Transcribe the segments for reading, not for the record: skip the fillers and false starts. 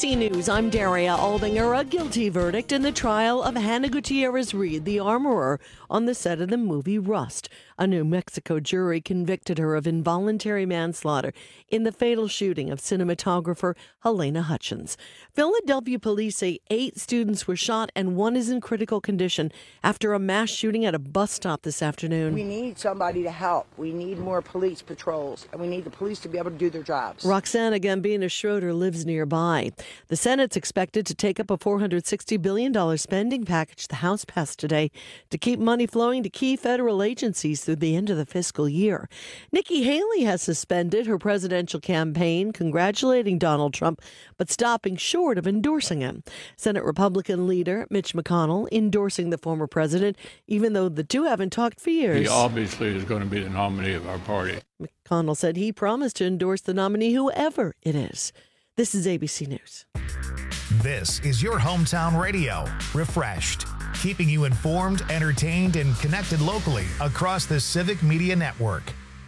ABC News, I'm Daria Aldinger. A guilty verdict in the trial of Hannah Gutierrez-Reed, the armorer on the set of the movie Rust. A New Mexico jury convicted her of involuntary manslaughter in the fatal shooting of cinematographer Helena Hutchins. Philadelphia police say 8 students were shot and 1 is in critical condition after a mass shooting at a bus stop this afternoon. We need somebody to help. We need more police patrols, and we need the police to be able to do their jobs. Roxana Gambina Schroeder lives nearby. The Senate's expected to take up a $460 billion spending package the House passed today to keep money flowing to key federal agencies through the end of the fiscal year. Nikki Haley has suspended her presidential campaign, congratulating Donald Trump, but stopping short of endorsing him. Senate Republican leader Mitch McConnell endorsing the former president, even though the two haven't talked for years. He obviously is going to be the nominee of our party. McConnell said he promised to endorse the nominee, whoever it is. This is ABC News. This is your hometown radio, Refreshed, keeping you informed, entertained, and connected locally across the Civic Media Network.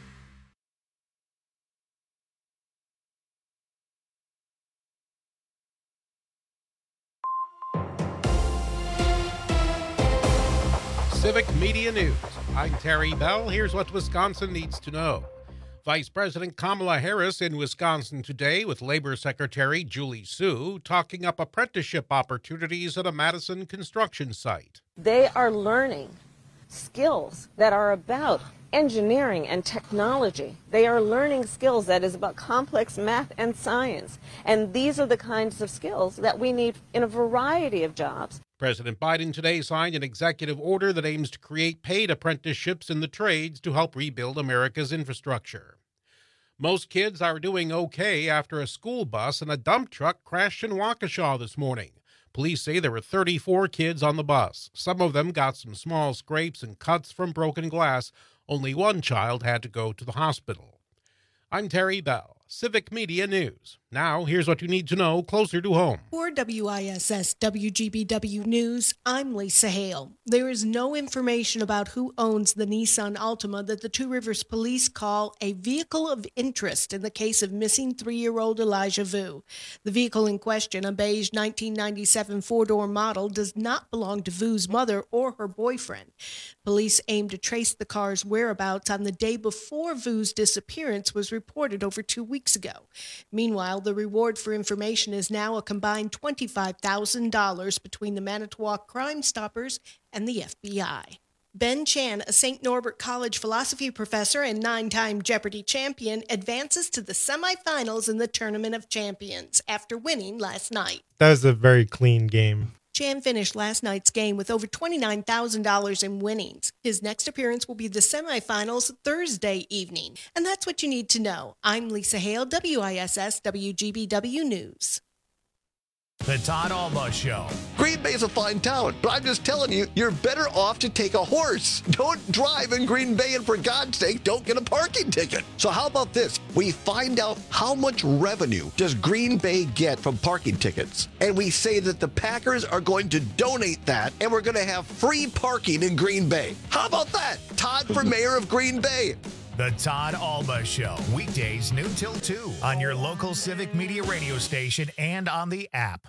Civic Media News. I'm Terry Bell. Here's what Wisconsin needs to know. Vice President Kamala Harris in Wisconsin today with Labor Secretary Julie Su talking up apprenticeship opportunities at a Madison construction site. They are learning skills that are about engineering and technology. They are learning skills that is about complex math and science. And these are the kinds of skills that we need in a variety of jobs. President Biden today signed an executive order that aims to create paid apprenticeships in the trades to help rebuild America's infrastructure. Most kids are doing okay after a school bus and a dump truck crashed in Waukesha this morning. Police say there were 34 kids on the bus. Some of them got some small scrapes and cuts from broken glass. Only one child had to go to the hospital. I'm Terry Bell, Civic Media News. Now, here's what you need to know closer to home. For WISS WGBW News, I'm Lisa Hale. There is no information about who owns the Nissan Altima that the Two Rivers Police call a vehicle of interest in the case of missing 3-year-old Elijah Vu. The vehicle in question, a beige 1997 4-door model, does not belong to Vu's mother or her boyfriend. Police aim to trace the car's whereabouts on the day before Vu's disappearance was reported over 2 weeks ago. Meanwhile, the reward for information is now a combined $25,000 between the Manitowoc Crime Stoppers and the FBI. Ben Chan, a St. Norbert College philosophy professor and 9-time Jeopardy champion, advances to the semifinals in the Tournament of Champions after winning last night. That was a very clean game. Chan finished last night's game with over $29,000 in winnings. His next appearance will be the semifinals Thursday evening. And that's what you need to know. I'm Lisa Hale, WISS WGBW News. The Todd Alba Show. Green Bay's a fine town, but I'm just telling you, you're better off to take a horse. Don't drive in Green Bay, and for God's sake, don't get a parking ticket. So how about this? We find out how much revenue does Green Bay get from parking tickets, and we say that the Packers are going to donate that, and we're going to have free parking in Green Bay. How about that? Todd for mayor of Green Bay. The Todd Alba Show, weekdays noon till 2 on your local Civic Media radio station and on the app.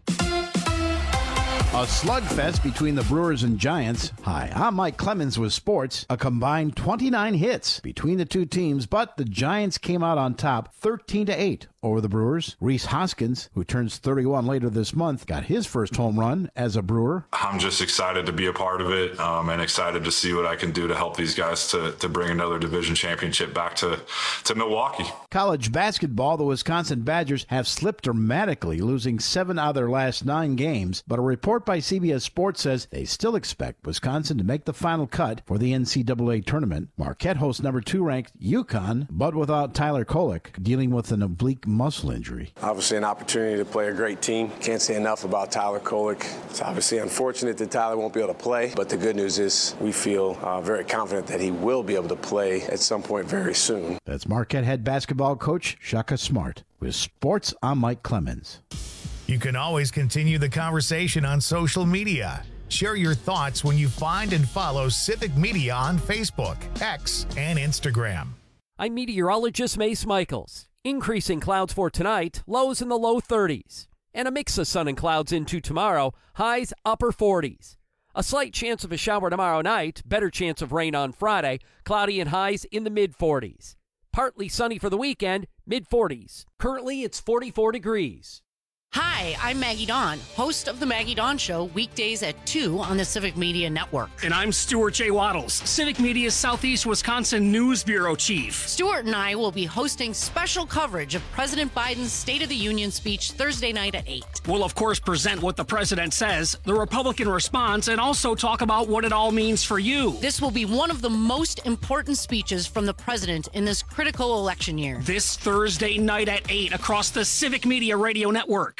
A slugfest between the Brewers and Giants. Hi, I'm Mike Clemens with sports. A combined 29 hits between the two teams, but the Giants came out on top 13-8 over the Brewers. Rhys Hoskins, who turns 31 later this month, got his first home run as a Brewer. I'm just excited to be a part of it and excited to see what I can do to help these guys to bring another division championship back to Milwaukee. College basketball, the Wisconsin Badgers have slipped dramatically, losing 7 out of their last 9 games, but a report by CBS Sports says they still expect Wisconsin to make the final cut for the NCAA tournament. Marquette hosts number 2 ranked UConn, but without Tyler Kolek, dealing with an oblique muscle injury. Obviously an opportunity to play a great team. Can't say enough about Tyler Kolek. It's obviously unfortunate that Tyler won't be able to play, but the good news is we feel very confident that he will be able to play at some point very soon. That's Marquette head basketball coach Shaka Smart. With sports, I'm Mike Clemens. You can always continue the conversation on social media. Share your thoughts when you find and follow Civic Media on Facebook, X, and Instagram. I'm meteorologist Mace Michaels. Increasing clouds for tonight, lows in the low 30s. and a mix of sun and clouds into tomorrow, highs upper 40s. A slight chance of a shower tomorrow night, better chance of rain on Friday, cloudy and highs in the mid-40s. Partly sunny for the weekend, mid-40s. Currently, it's 44 degrees. Hi, I'm Maggie Dawn, host of The Maggie Dawn Show, weekdays at 2 on the Civic Media Network. And I'm Stuart J. Waddles, Civic Media's Southeast Wisconsin News Bureau Chief. Stuart and I will be hosting special coverage of President Biden's State of the Union speech Thursday night at 8. We'll, of course, present what the president says, the Republican response, and also talk about what it all means for you. This will be one of the most important speeches from the president in this critical election year. This Thursday night at 8 across the Civic Media Radio Network.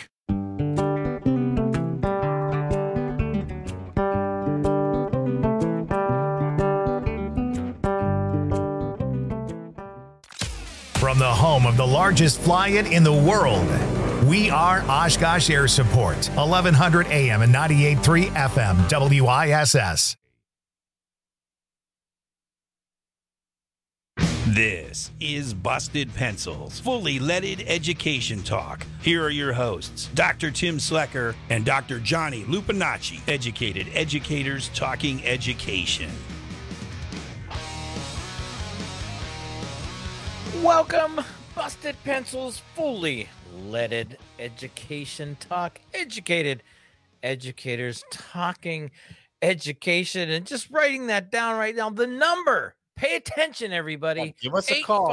From the home of the largest fly-in in the world, we are Oshkosh Air Support, 1100 AM and 98.3 FM, WISS. This is Busted Pencils, fully leaded education talk. Here are your hosts, Dr. Tim Slecker and Dr. Johnny Lupinacci, educated educators talking education. Welcome, Busted Pencils, fully leaded education talk, educated educators talking education, and just writing that down right now. The number, pay attention, everybody. Give us a call.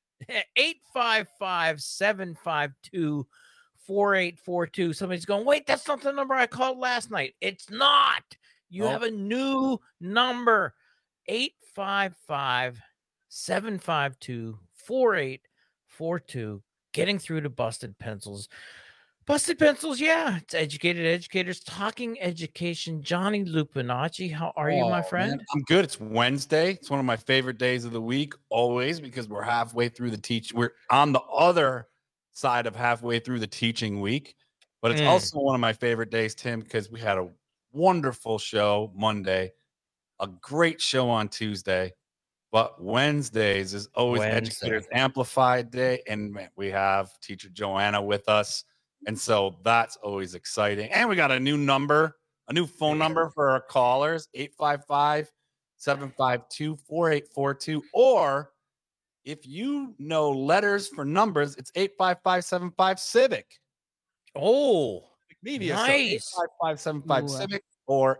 855-752-4842. Somebody's going, wait, that's not the number I called last night. It's not. You have a new number, 855-752-4842. Getting through to Busted Pencils. Busted Pencils, yeah. It's educated educators talking education. Johnny Lupinacci, how are you, my friend? Man, I'm good. It's Wednesday. It's one of my favorite days of the week, always, because we're halfway through the teach. We're on the other side of halfway through the teaching week, but it's also one of my favorite days, Tim, because we had a wonderful show Monday, a great show on Tuesday. But Wednesdays is always Educators Amplified Day, and man, we have teacher Joanna with us, and so that's always exciting. And we got a new number, a new phone number for our callers, 855-752-4842, or if you know letters for numbers, it's 855-75-CIVIC. Oh, Media, nice. So 855-75-CIVIC or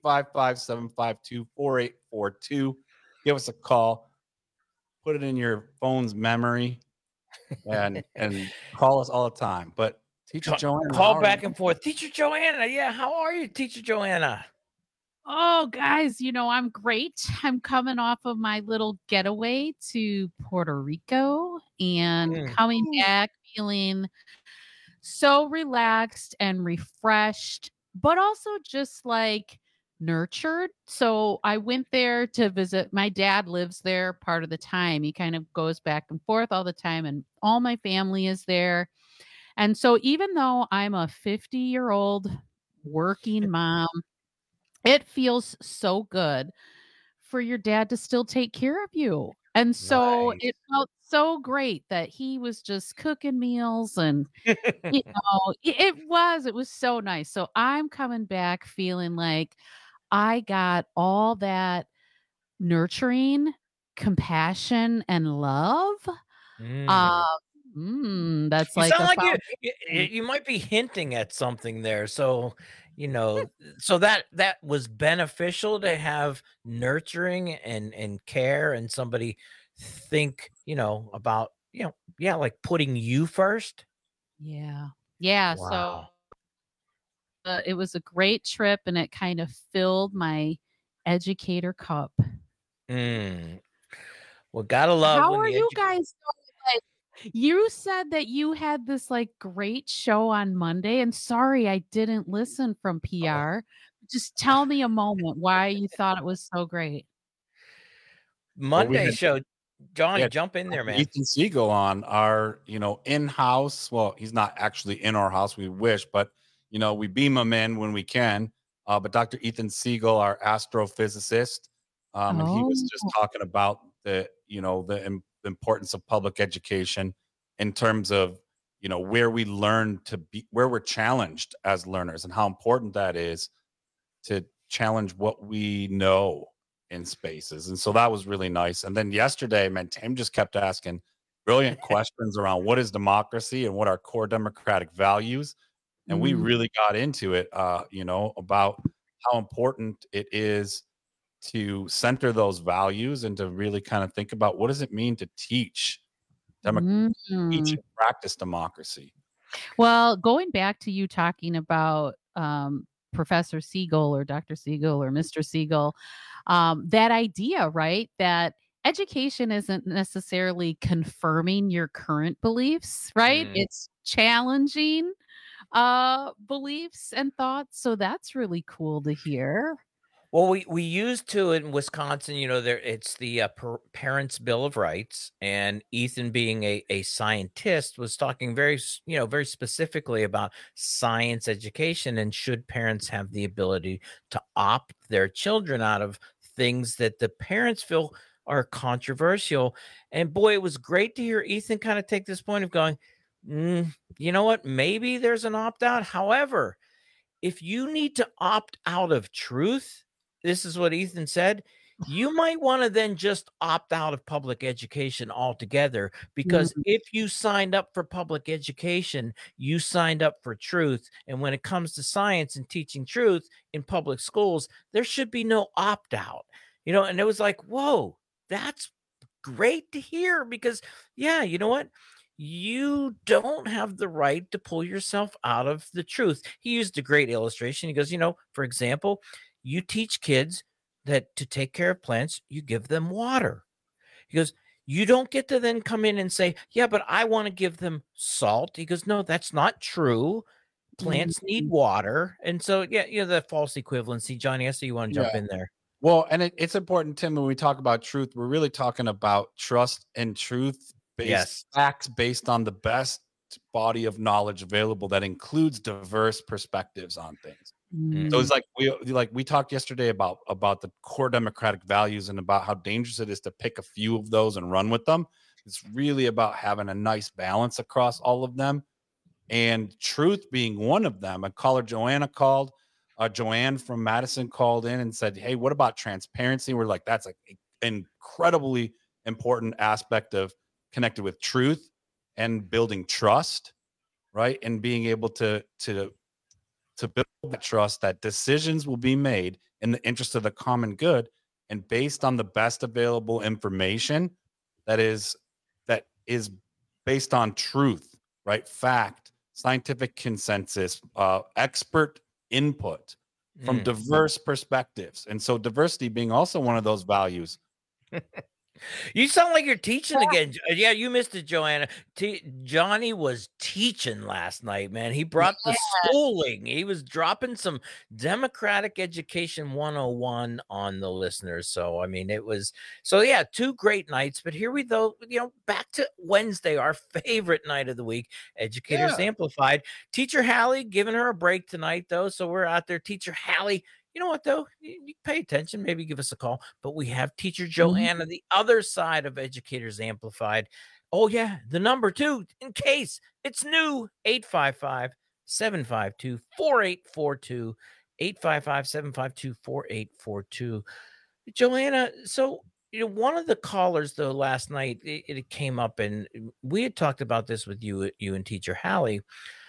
855-752-4842. Give us a call, put it in your phone's memory, and call us all the time. But Teacher Joanna, call back and forth. Teacher Joanna, yeah, how are you, Teacher Joanna? Oh, guys, I'm great. I'm coming off of my little getaway to Puerto Rico and coming back feeling so relaxed and refreshed, but also just like nurtured. So I went there to visit. My dad lives there part of the time. He kind of goes back and forth all the time, and all my family is there. And so even though I'm a 50-year-old working mom, it feels so good for your dad to still take care of you. And so it felt so great that he was just cooking meals, and it was so nice. So I'm coming back feeling like I got all that nurturing, compassion, and love. That's You like sound like you might be hinting at something there. So, so that was beneficial to have nurturing and care, and somebody think, about, like putting you first. Yeah. Wow. So it was a great trip, and it kind of filled my educator cup. Well, gotta love. How are you guys doing? You said that you had this great show on Monday, and sorry I didn't listen from PR. Just tell me a moment why you thought it was so great. Monday show. Johnny, jump in there, man. Ethan Siegel on our, in-house. Well, he's not actually in our house. We wish, but we beam him in when we can. But Dr. Ethan Siegel, our astrophysicist, and he was just talking about the importance of public education in terms of, where we learn to be, where we're challenged as learners, and how important that is to challenge what we know in spaces. And so that was really nice. And then yesterday, man, Tim just kept asking brilliant questions around what is democracy and what are core democratic values. And we really got into it, about how important it is to center those values and to really kind of think about what does it mean to teach teach and practice democracy. Well, going back to you talking about Professor Siegel or Dr. Siegel or Mr. Siegel, that idea, right? That education isn't necessarily confirming your current beliefs, right? It's challenging beliefs and thoughts. So that's really cool to hear. Well, we used to in Wisconsin, it's the Parents' Bill of Rights, and Ethan, being a scientist, was talking very specifically about science education and should parents have the ability to opt their children out of things that the parents feel are controversial. And boy, it was great to hear Ethan kind of take this point of going, you know what, maybe there's an opt out. However, if you need to opt out of truth, this is what Ethan said, you might want to then just opt out of public education altogether, because if you signed up for public education, you signed up for truth. And when it comes to science and teaching truth in public schools, there should be no opt out, and it was like, whoa, that's great to hear, because yeah, you know what? You don't have the right to pull yourself out of the truth. He used a great illustration. He goes, for example, you teach kids that to take care of plants, you give them water. He goes, you don't get to then come in and say, yeah, but I want to give them salt. He goes, no, that's not true. Plants need water. And so, yeah, the false equivalency. Johnny, I see you want to jump in there. Well, and it's important, Tim, when we talk about truth, we're really talking about trust and truth-based facts based on the best body of knowledge available that includes diverse perspectives on things. So it's like we talked yesterday about the core democratic values and about how dangerous it is to pick a few of those and run with them. It's really about having a nice balance across all of them, and truth being one of them. A caller, Joanne from Madison, called in and said, hey, what about transparency? We're like, that's an incredibly important aspect of connected with truth and building trust, right? And being able to build that trust that decisions will be made in the interest of the common good and based on the best available information that is based on truth, right? Fact, scientific consensus, expert input from diverse perspectives. And so diversity being also one of those values. You sound like you're teaching again. Yeah, you missed it, Joanna. Johnny was teaching last night, man. He brought the schooling. He was dropping some Democratic Education 101 on the listeners. So, I mean, yeah, 2 great nights. But here we go, back to Wednesday, our favorite night of the week, Educators Amplified. Teacher Hallie giving her a break tonight, though. So we're out there. Teacher Hallie, you know what, though? You pay attention, maybe give us a call. But we have Teacher Joanna, the other side of Educators Amplified. Oh, yeah, the number 2, in case it's new, 855-752-4842, 855-752-4842. Joanna, so, one of the callers, though, last night, it came up, and we had talked about this with you and Teacher Hallie.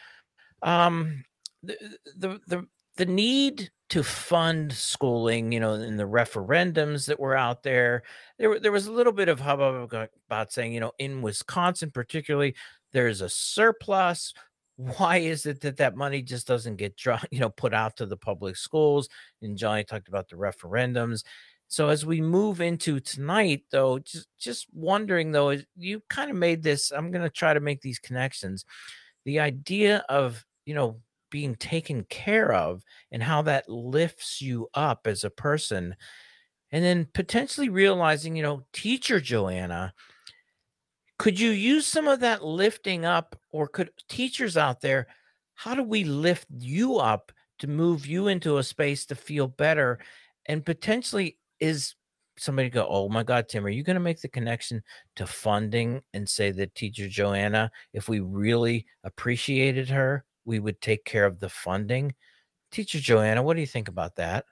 The need to fund schooling, in the referendums that were out there, there was a little bit of hubbub about saying, in Wisconsin particularly, there's a surplus. Why is it that money just doesn't get put out to the public schools? And Johnny talked about the referendums. So as we move into tonight, though, just wondering, though, you kind of made this, I'm going to try to make these connections. The idea of, being taken care of and how that lifts you up as a person. And then potentially realizing, Teacher Joanna, could you use some of that lifting up, or could teachers out there, how do we lift you up to move you into a space to feel better? And potentially, is somebody go, oh my God, Tim, are you going to make the connection to funding and say that Teacher Joanna, if we really appreciated her, we would take care of the funding? Teacher Joanna, what do you think about that?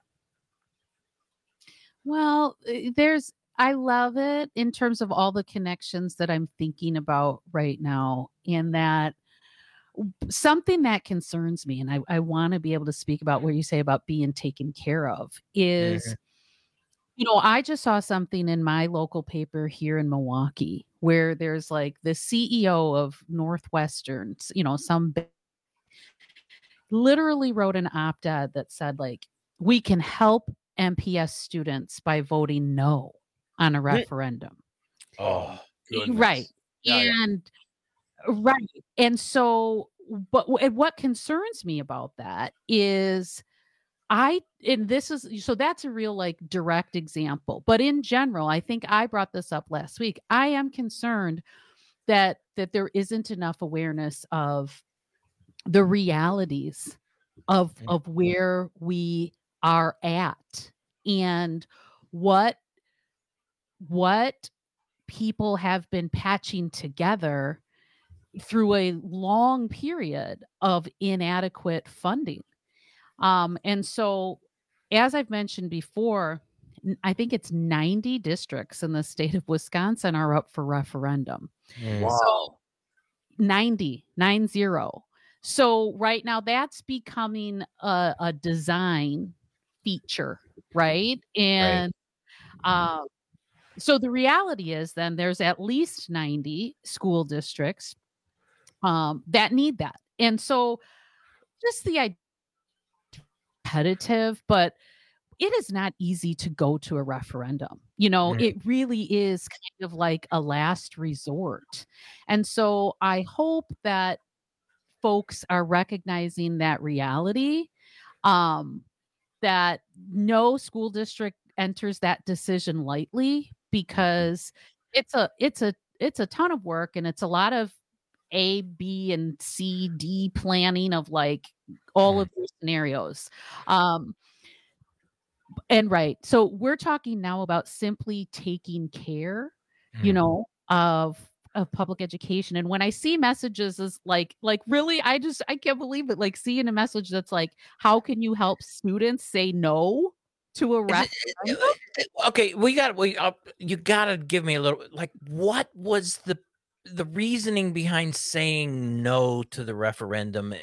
Well, I love it in terms of all the connections that I'm thinking about right now, and that something that concerns me, and I want to be able to speak about what you say about being taken care of is, I just saw something in my local paper here in Milwaukee where there's like the CEO of Northwestern, literally wrote an op-ed that said, like, we can help MPS students by voting no on a referendum. Oh, goodness. Right. Yeah, Right. And so, but what concerns me about that is that's a real like direct example. But in general, I think I brought this up last week. I am concerned that there isn't enough awareness of the realities of where we are at and what people have been patching together through a long period of inadequate funding. And so, as I've mentioned before, I think it's 90 districts in the state of Wisconsin are up for referendum. Wow. So 90. So right now that's becoming a design feature, right? And so the reality is then there's at least 90 school districts that need that. And so just the idea competitive, but it is not easy to go to a referendum. It really is kind of like a last resort. And so I hope that folks are recognizing that reality, that no school district enters that decision lightly, because it's a ton of work, and it's a lot of A, B, and C, D planning of like all of those scenarios. So we're talking now about simply taking care, of public education. And when I see messages is like really, I can't believe it. Like seeing a message that's like, how can you help students say no to a referendum? Okay, you gotta give me a little, like, what was the reasoning behind saying no to the referendum?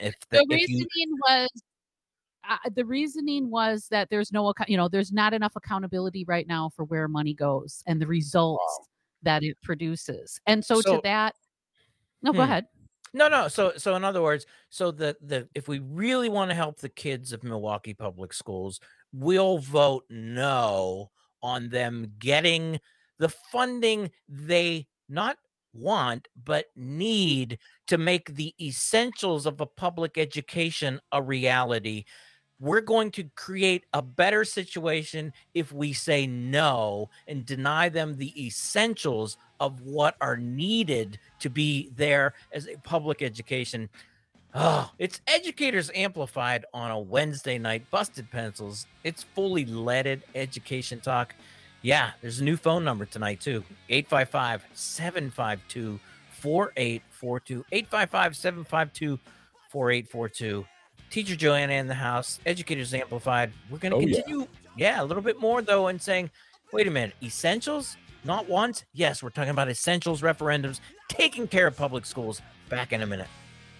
The reasoning was that there's there's not enough accountability right now for where money goes and the results that it produces. And so to that, go ahead. No. So in other words, if we really want to help the kids of Milwaukee Public Schools, we'll vote no on them getting the funding they not want but need to make the essentials of a public education a reality. We're going to create a better situation if we say no and deny them the essentials of what are needed to be there as a public education. Oh, it's Educators Amplified on a Wednesday night. Busted Pencils. It's fully leaded education talk. Yeah, there's a new phone number tonight, too. 855-752-4842. 855-752-4842. Teacher Joanna in the house. Educators Amplified. We're going to continue, a little bit more, though, and saying, wait a minute, essentials, not wants? Yes, we're talking about essentials referendums, taking care of public schools. Back in a minute.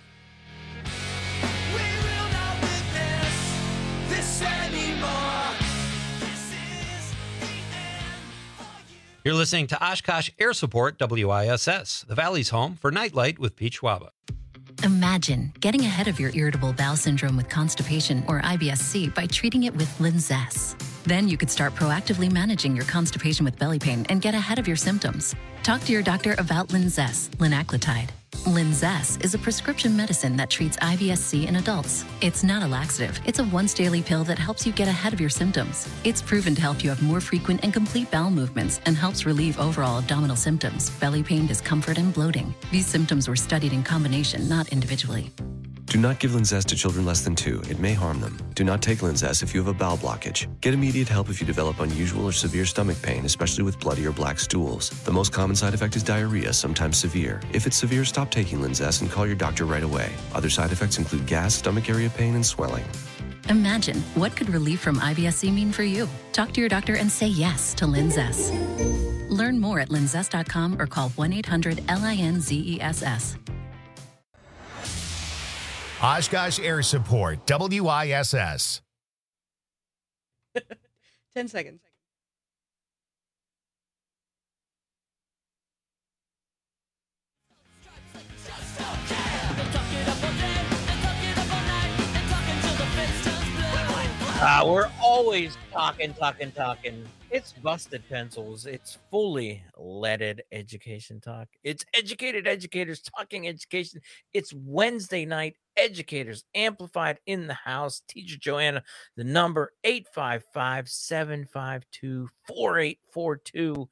You're listening to Oshkosh Air Support WISS, the Valley's home for Nightlight with Pete Schwaba. Imagine getting ahead of your irritable bowel syndrome with constipation or IBS-C by treating it with Linzess. Then you could start proactively managing your constipation with belly pain and get ahead of your symptoms. Talk to your doctor about Linzess, linaclotide. Linzess is a prescription medicine that treats IBS-C in adults. It's not a laxative. It's a once-daily pill that helps you get ahead of your symptoms. It's proven to help you have more frequent and complete bowel movements and helps relieve overall abdominal symptoms, belly pain, discomfort, and bloating. These symptoms were studied in combination, not individually. Do not give Linzess to children less than 2. It may harm them. Do not take Linzess if you have a bowel blockage. Get immediate help if you develop unusual or severe stomach pain, especially with bloody or black stools. The most common side effect is diarrhea, sometimes severe. If it's severe, stop taking Linzess and call your doctor right away. Other side effects include gas, stomach area pain, and swelling. Imagine, what could relief from IBS-C mean for you? Talk to your doctor and say yes to Linzess. Learn more at linzess.com or call 1-800-LINZESS. Oshkosh Air Support, WISS. 10 seconds. We're always talking. It's Busted Pencils. It's fully leaded education talk. It's educated educators talking education. It's Wednesday night. Educators Amplified in the house. Teacher Joanna, the number 855-752-4842.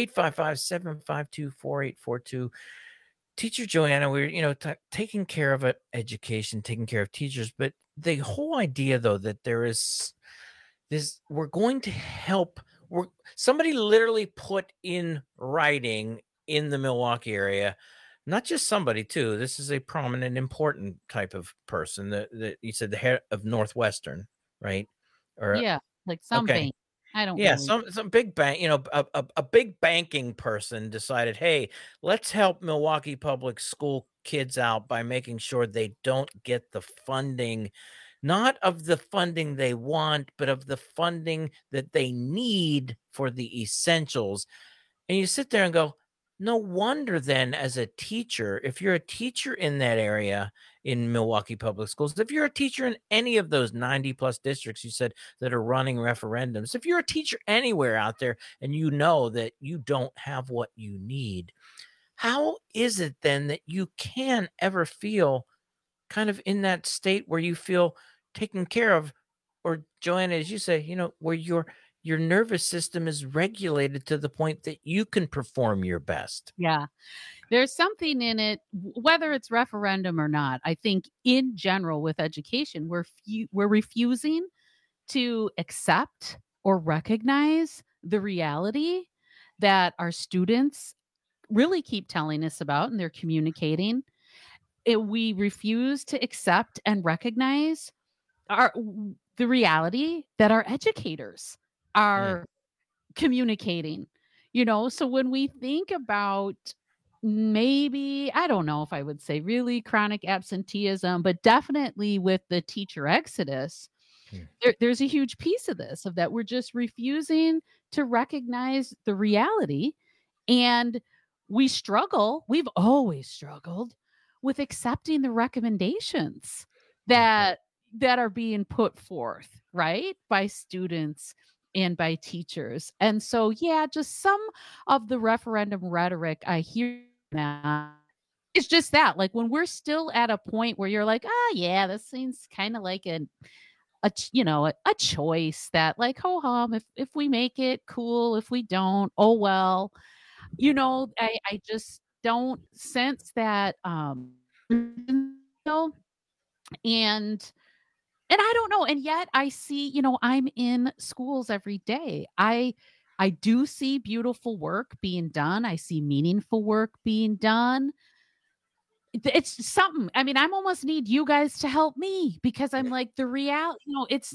855-752-4842. Teacher Joanna, we're taking care of education, taking care of teachers, but the whole idea though that there is this, we're going to help. Somebody literally put in writing in the Milwaukee area, not just somebody too. This is a prominent, important type of person that you said the head of Northwestern, right? Or yeah, like some bank. I don't. Yeah, really. some big bank. A big banking person decided, hey, let's help Milwaukee Public School kids out by making sure they don't get the funding, not of the funding they want, but of the funding that they need for the essentials. And you sit there and go, no wonder then, as a teacher, if you're a teacher in that area in Milwaukee Public Schools, if you're a teacher in any of those 90 plus districts you said that are running referendums, if you're a teacher anywhere out there and you know that you don't have what you need, how is it then that you can ever feel kind of in that state where you feel taken care of? Or Joanna, as you say, where your nervous system is regulated to the point that you can perform your best. Yeah. There's something in it, whether it's referendum or not. I think in general with education, we're refusing to accept or recognize the reality that our students really keep telling us about and they're communicating. We refuse to accept and recognize the reality that our educators are communicating, so when we think about maybe, I don't know if I would say really chronic absenteeism, but definitely with the teacher exodus, there's a huge piece of this, of that we're just refusing to recognize the reality. And we've always struggled with accepting the recommendations that are being put forth, right, by students and by teachers. And so, yeah, just some of the referendum rhetoric I hear now, it's just that, like, when we're still at a point where you're like, yeah, this seems kind of like a choice that, like, ho hum, if we make it, cool. If we don't, oh well. I just don't sense that and I don't know. And yet I see, I'm in schools every day. I do see beautiful work being done. I see meaningful work being done. It's something. I mean, I almost need you guys to help me, because I'm like, the reality, it's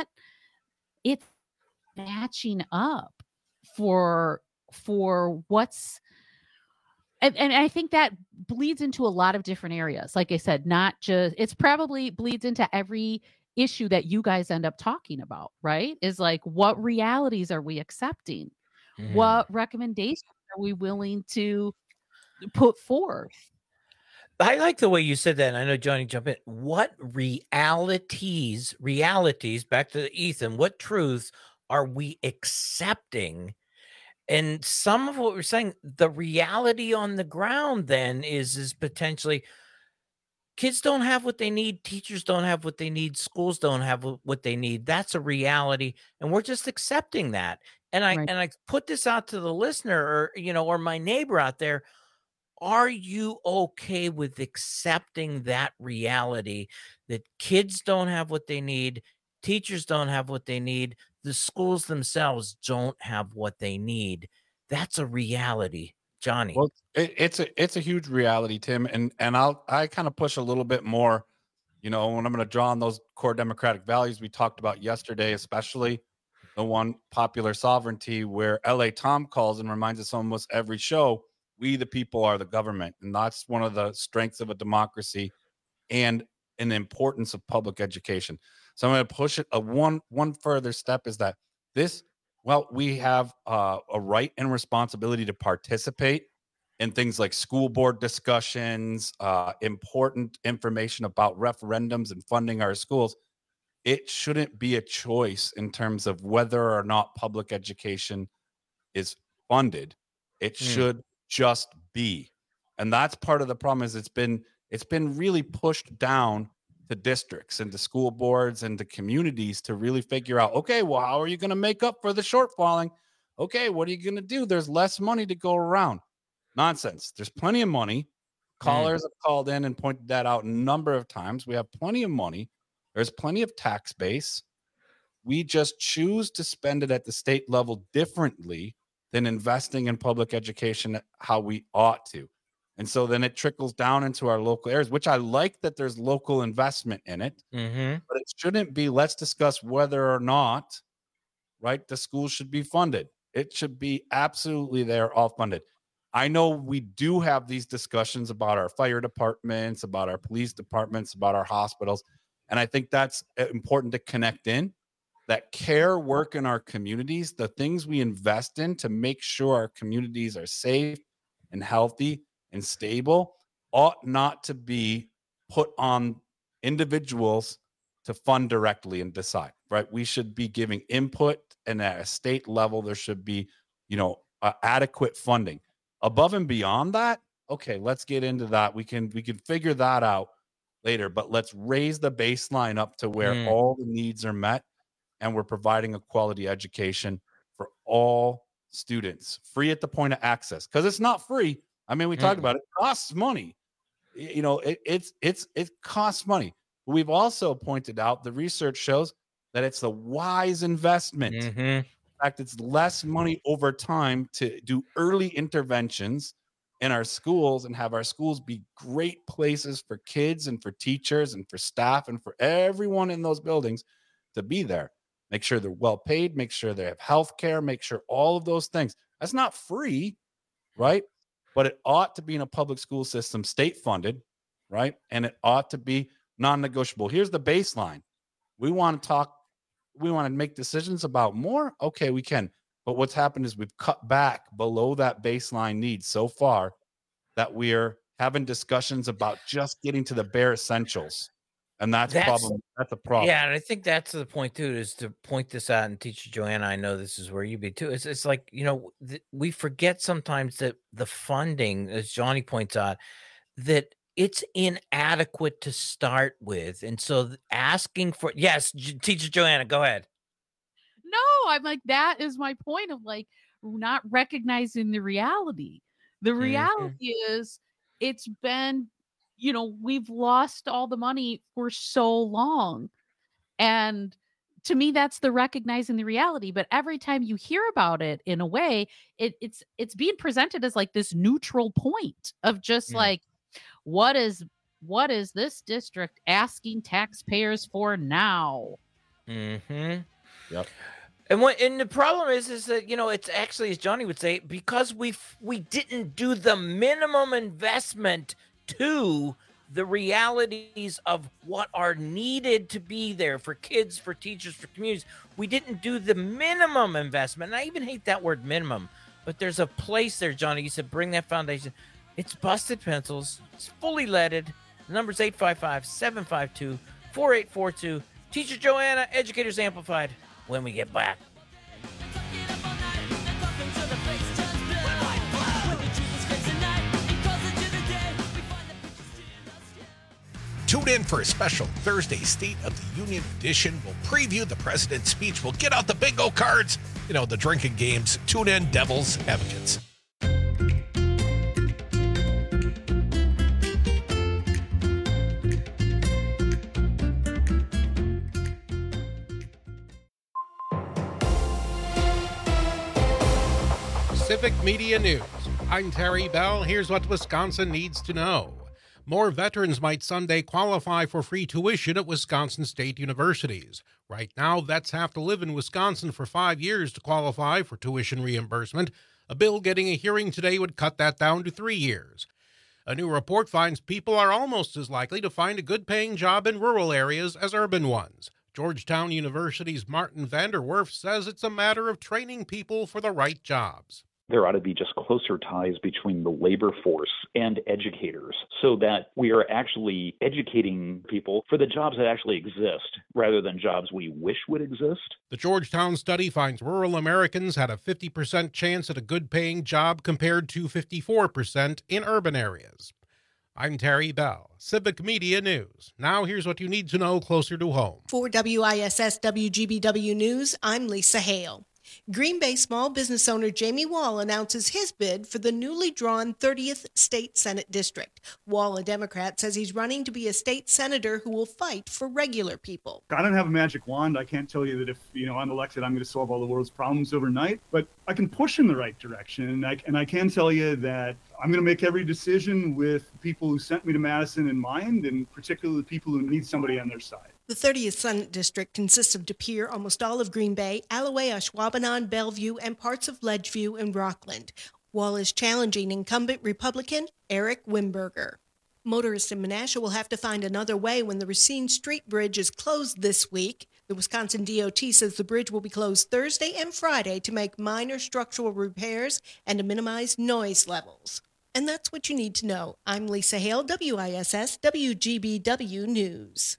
matching up for what's, and I think that bleeds into a lot of different areas. Like I said, not just, it's probably bleeds into every issue that you guys end up talking about, right? Is like, what realities are we accepting? Mm-hmm. What recommendations are we willing to put forth? I like the way you said that. And I know Johnny jump in. What realities, back to Ethan, what truths are we accepting? And some of what we're saying, the reality on the ground then is potentially kids don't have what they need. Teachers don't have what they need. Schools don't have what they need. That's a reality. And we're just accepting that. And I put this out to the listener, or my neighbor out there. Are you okay with accepting that reality that kids don't have what they need, teachers don't have what they need, the schools themselves don't have what they need? That's a reality, Johnny. Well, it's a huge reality, Tim, and I kind of push a little bit more, when I'm going to draw on those core democratic values we talked about yesterday, especially the one popular sovereignty, where L.A. Tom calls and reminds us almost every show, we the people are the government, and that's one of the strengths of a democracy and an importance of public education. So I'm going to push it one further step is that we have a right and responsibility to participate in things like school board discussions, important information about referendums and funding our schools. It shouldn't be a choice in terms of whether or not public education is funded. It should just be. And that's part of the problem is it's been really pushed down to districts and to school boards and to communities to really figure out, okay, well, how are you going to make up for the shortfalling? Okay, what are you going to do? There's less money to go around. Nonsense. There's plenty of money. Callers have called in and pointed that out a number of times. We have plenty of money. There's plenty of tax base. We just choose to spend it at the state level differently than investing in public education how we ought to. And so then it trickles down into our local areas, which I like that there's local investment in it, but it shouldn't be, let's discuss whether or not, right, the schools should be funded. It should be absolutely there, all funded. I know we do have these discussions about our fire departments, about our police departments, about our hospitals. And I think that's important to connect in. That care work in our communities, the things we invest in to make sure our communities are safe and healthy and stable, ought not to be put on individuals to fund directly and decide, right? We should be giving input, and at a state level, there should be, adequate funding. Above and beyond that, okay, let's get into that. We can figure that out later, but let's raise the baseline up to where all the needs are met and we're providing a quality education for all students, free at the point of access, because it's not free. I mean, we talked about it. It costs money. It costs money. But we've also pointed out the research shows that it's a wise investment. In fact, it's less money over time to do early interventions in our schools and have our schools be great places for kids and for teachers and for staff and for everyone in those buildings to be there. Make sure they're well paid, make sure they have health care, make sure all of those things. That's not free, right? But it ought to be in a public school system, state funded, right? And it ought to be non-negotiable. Here's the baseline. We want to make decisions about more. Okay, we can. But what's happened is we've cut back below that baseline need so far that we're having discussions about just getting to the bare essentials. And that's a problem. Yeah, and I think that's the point too, is to point this out. And Teacher Joanna, I know this is where you be too. It's like, we forget sometimes that the funding, as Johnny points out, that it's inadequate to start with. And so asking for, yes, Teacher Joanna, go ahead. No, I'm like, that is my point of like not recognizing the reality. The reality is it's been, we've lost all the money for so long. And to me, that's the recognizing the reality. But every time you hear about it, in a way, it's being presented as like this neutral point of just like, what is this district asking taxpayers for now? Yep. And the problem is that, it's actually, as Johnny would say, because we didn't do the minimum investment to the realities of what are needed to be there for kids, for teachers, for communities. We didn't do the minimum investment. And I even hate that word minimum, but there's a place there, Johnny. You said, bring that foundation. It's Busted Pencils. It's fully leaded. The number's 855-752-4842. Teacher Joanna, Educators Amplified. When we get back. Tune in for a special Thursday State of the Union edition. We'll preview the president's speech. We'll get out the bingo cards, the drinking games. Tune in, Devil's Advocates. Civic Media News. I'm Terry Bell. Here's what Wisconsin needs to know. More veterans might someday qualify for free tuition at Wisconsin state universities. Right now, vets have to live in Wisconsin for 5 years to qualify for tuition reimbursement. A bill getting a hearing today would cut that down to 3 years. A new report finds people are almost as likely to find a good-paying job in rural areas as urban ones. Georgetown University's Martin Vanderwerf says it's a matter of training people for the right jobs. There ought to be just closer ties between the labor force and educators so that we are actually educating people for the jobs that actually exist rather than jobs we wish would exist. The Georgetown study finds rural Americans had a 50% chance at a good-paying job compared to 54% in urban areas. I'm Terry Bell, Civic Media News. Now here's what you need to know closer to home. For WISS WGBW News, I'm Lisa Hale. Green Bay small business owner Jamie Wall announces his bid for the newly drawn 30th State Senate District. Wall, a Democrat, says he's running to be a state senator who will fight for regular people. I don't have a magic wand. I can't tell you that if I'm elected, I'm going to solve all the world's problems overnight, but I can push in the right direction. And I can tell you that I'm going to make every decision with people who sent me to Madison in mind, and particularly the people who need somebody on their side. The 30th Senate District consists of De Pere, almost all of Green Bay, Alloway, Ashwaubenon, Bellevue, and parts of Ledgeview and Rockland. Wall is challenging incumbent Republican Eric Wimberger. Motorists in Menasha will have to find another way when the Racine Street Bridge is closed this week. The Wisconsin DOT says the bridge will be closed Thursday and Friday to make minor structural repairs and to minimize noise levels. And that's what you need to know. I'm Lisa Hale, WISS WGBW News.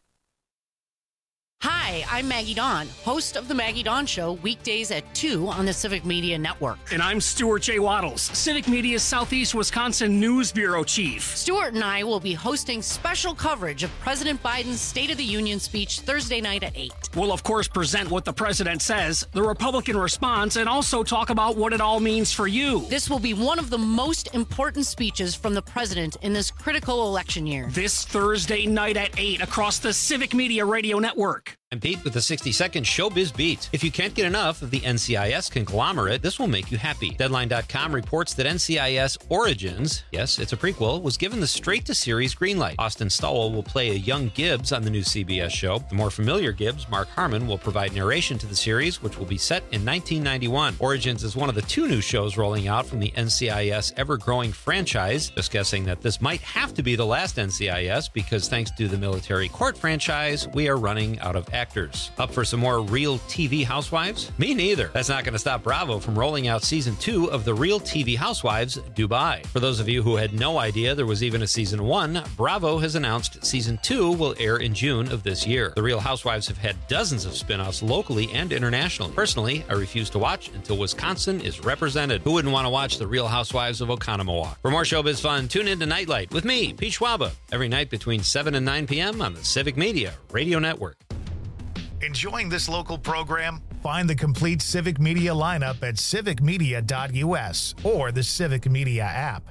Hi, I'm Maggie Dawn, host of The Maggie Dawn Show, weekdays at 2 on the Civic Media Network. And I'm Stuart J. Waddles, Civic Media's Southeast Wisconsin News Bureau Chief. Stuart and I will be hosting special coverage of President Biden's State of the Union speech Thursday night at 8. We'll, of course, present what the president says, the Republican response, and also talk about what it all means for you. This will be one of the most important speeches from the president in this critical election year. This Thursday night at 8 across the Civic Media Radio Network. I'm Pete with the 60-second Showbiz Beat. If you can't get enough of the NCIS conglomerate, this will make you happy. Deadline.com reports that NCIS Origins, yes, it's a prequel, was given the straight-to-series greenlight. Austin Stowell will play a young Gibbs on the new CBS show. The more familiar Gibbs, Mark Harmon, will provide narration to the series, which will be set in 1991. Origins is one of the 2 new shows rolling out from the NCIS ever-growing franchise. Just guessing that this might have to be the last NCIS because thanks to the military court franchise, we are running out of actors. Up for some more real TV housewives? Me neither. That's not going to stop Bravo from rolling out season 2 of the Real TV Housewives Dubai. For those of you who had no idea there was even a season 1, Bravo has announced season 2 will air in June of this year. The Real Housewives have had dozens of spin-offs locally and internationally. Personally, I refuse to watch until Wisconsin is represented. Who wouldn't want to watch the Real Housewives of Oconomowoc? For more showbiz fun, tune in to Nightlight with me, Pete Schwaba, every night between 7 and 9 p.m. on the Civic Media Radio Network. Enjoying this local program? Find the complete Civic Media lineup at civicmedia.us or the Civic Media app.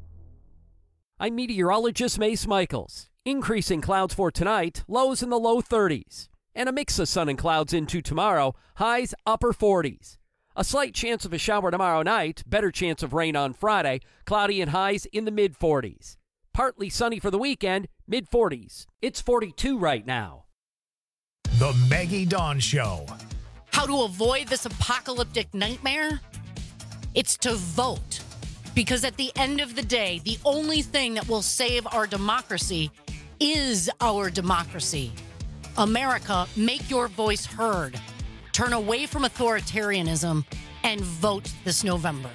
I'm meteorologist Mace Michaels. Increasing clouds for tonight, lows in the low 30s. And a mix of sun and clouds into tomorrow, highs upper 40s. A slight chance of a shower tomorrow night, better chance of rain on Friday, cloudy and highs in the mid 40s. Partly sunny for the weekend, mid 40s. It's 42 right now. The Maggie Dawn Show. How to avoid this apocalyptic nightmare? It's to vote. Because at the end of the day, the only thing that will save our democracy is our democracy. America, make your voice heard. Turn away from authoritarianism and vote this November.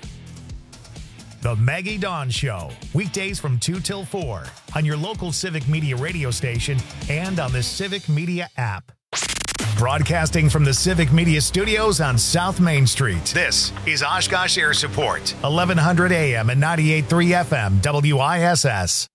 The Maggie Dawn Show. Weekdays from 2 till 4 on your local Civic Media radio station and on the Civic Media app. Broadcasting from the Civic Media Studios on South Main Street. This is Oshkosh Air Support, 1100 AM and 98.3 FM, WISS.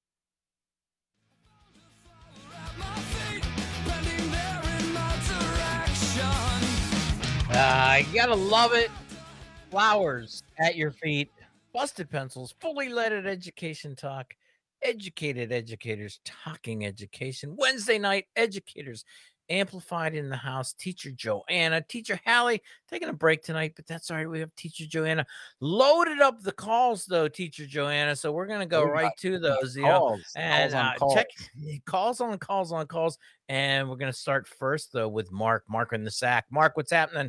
You gotta love it. Flowers at your feet. Busted Pencils, fully leaded education talk. Educated educators talking education. Wednesday night educators Amplified in the house, Teacher Joanna. Teacher Hallie taking a break tonight, but that's all right. We have Teacher Joanna. Loaded up the calls, though, Teacher Joanna. So we're going to go right to those. Check calls on calls. And we're going to start first, though, with Mark. Mark in the sack. Mark, what's happening?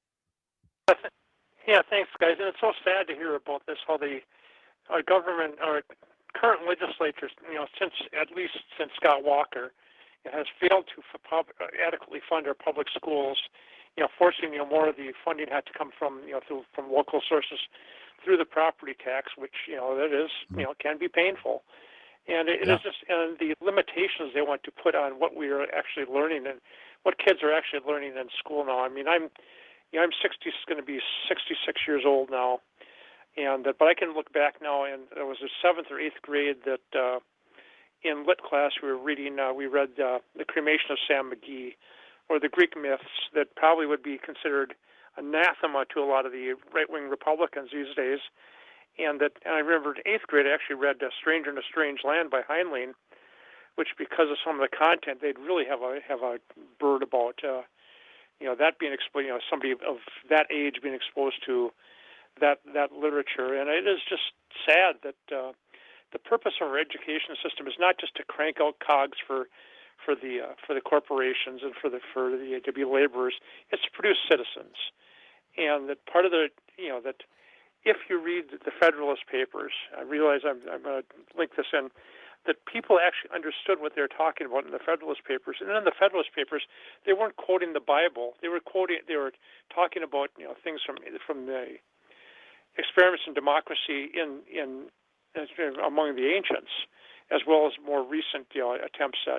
Yeah, thanks, guys. And it's so sad to hear about this, how the government, our current legislatures, at least since Scott Walker, has failed to adequately fund our public schools, forcing, more of the funding had to come from, from local sources through the property tax, which, that is, can be painful. And it is just, and the limitations they want to put on what we are actually learning and what kids are actually learning in school now. I mean, I'm going to be 66 years old now, but I can look back now, and it was the 7th or 8th grade that in lit class we read The Cremation of Sam McGee, or the Greek myths that probably would be considered anathema to a lot of the right-wing Republicans these days. And I remember in 8th grade I actually read Stranger in a Strange Land by Heinlein, which, because of some of the content, they'd really have a bird about that being explained, somebody of that age being exposed to that literature. And it is just sad that the purpose of our education system is not just to crank out cogs for the corporations and to be laborers. It's to produce citizens. And that part of that if you read the Federalist Papers, I realize I'm going to link this in, that people actually understood what they were talking about in the Federalist Papers. And in the Federalist Papers, they weren't quoting the Bible. They were talking about things from the experiments in democracy in among the ancients, as well as more recent attempts at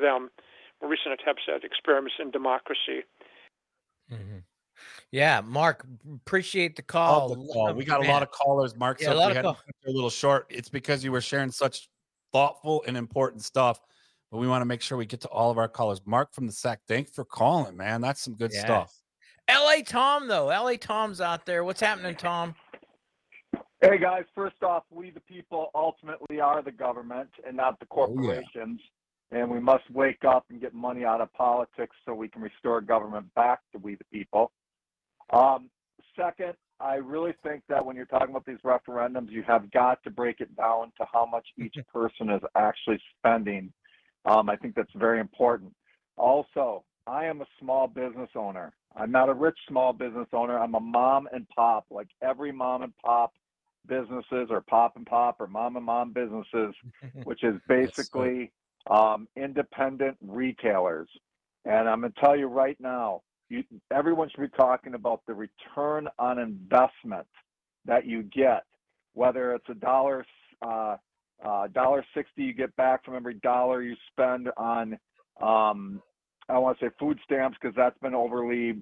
experiments in democracy. Mm-hmm. Yeah, Mark, appreciate the call. We got a lot of callers, Mark. Yeah, so we had a little short. It's because you were sharing such thoughtful and important stuff, but we want to make sure we get to all of our callers. Mark from the SAC, thanks for calling, man. That's some good stuff. LA Tom, though. LA Tom's out there. What's happening, Tom? Hey, guys. First off, we the people ultimately are the government and not the corporations. And we must wake up and get money out of politics so we can restore government back to we the people. Second, I really think that when you're talking about these referendums, you have got to break it down to how much each person is actually spending. I think that's very important. Also, I am a small business owner. I'm not a rich small business owner. I'm a mom and pop, like every mom and pop businesses, or pop and pop, or mom and mom businesses, which is basically independent retailers. And I'm going to tell you right now, everyone should be talking about the return on investment that you get, whether it's $1.60 you get back from every dollar you spend on, I want to say food stamps, because that's been overly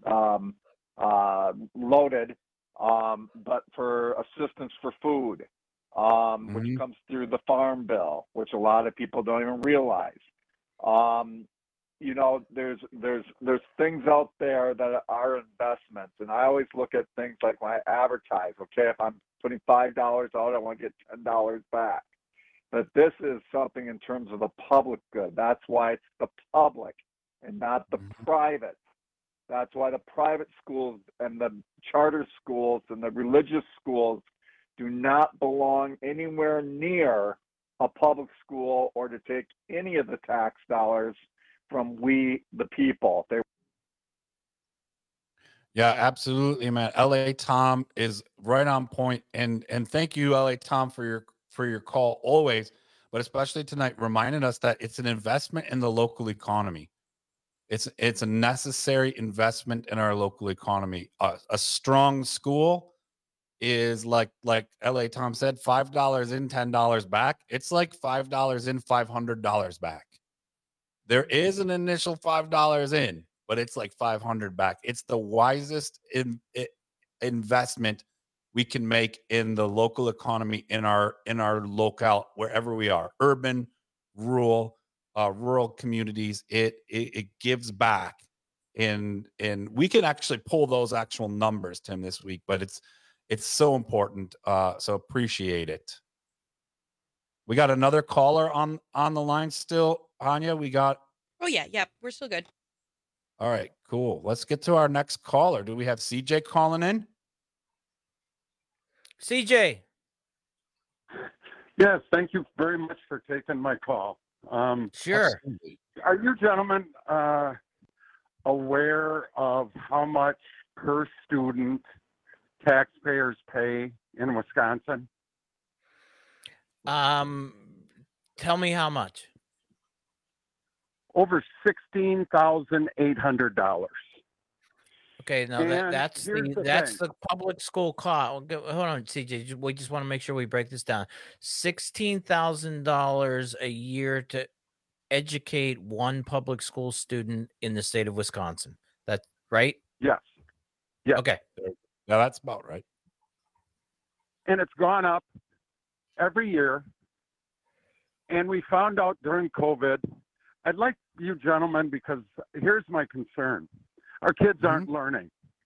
loaded, but for assistance for food, which comes through the Farm Bill, which a lot of people don't even realize. There's things out there that are investments, and I always look at things like when I advertise. Okay, if I'm putting $5 out, I want to get $10 back. But this is something in terms of the public good. That's why it's the public and not the private. That's why the private schools and the charter schools and the religious schools do not belong anywhere near a public school, or to take any of the tax dollars from we the people. Yeah, absolutely, man. LA Tom is right on point, and thank you, LA Tom, for your call always, but especially tonight, reminding us that it's an investment in the local economy. It's a necessary investment in our local economy. A strong school is like LA Tom said, $5 in, $10 back. It's like $5 in, $500 back. There is an initial $5 in, but it's like $500 back. It's the wisest investment we can make in the local economy, in our locale, wherever we are, urban, rural communities. It gives back, and we can actually pull those actual numbers, Tim, this week. But it's so important. So appreciate it. We got another caller on the line still. Anya, we got. Oh yeah, we're still good. All right, cool. Let's get to our next caller. Do we have CJ calling in? CJ. Yes, thank you very much for taking my call. Sure. Are you gentlemen aware of how much per student taxpayers pay in Wisconsin? Tell me how much. Over $16,800. Okay, now that's the public school cost. Hold on, CJ. We just want to make sure we break this down. $16,000 a year to educate one public school student in the state of Wisconsin. That's right? Yes. Yeah. Okay. Yeah, that's about right. And it's gone up every year. And we found out during COVID, I'd like you gentlemen, because here's my concern. Our kids aren't learning.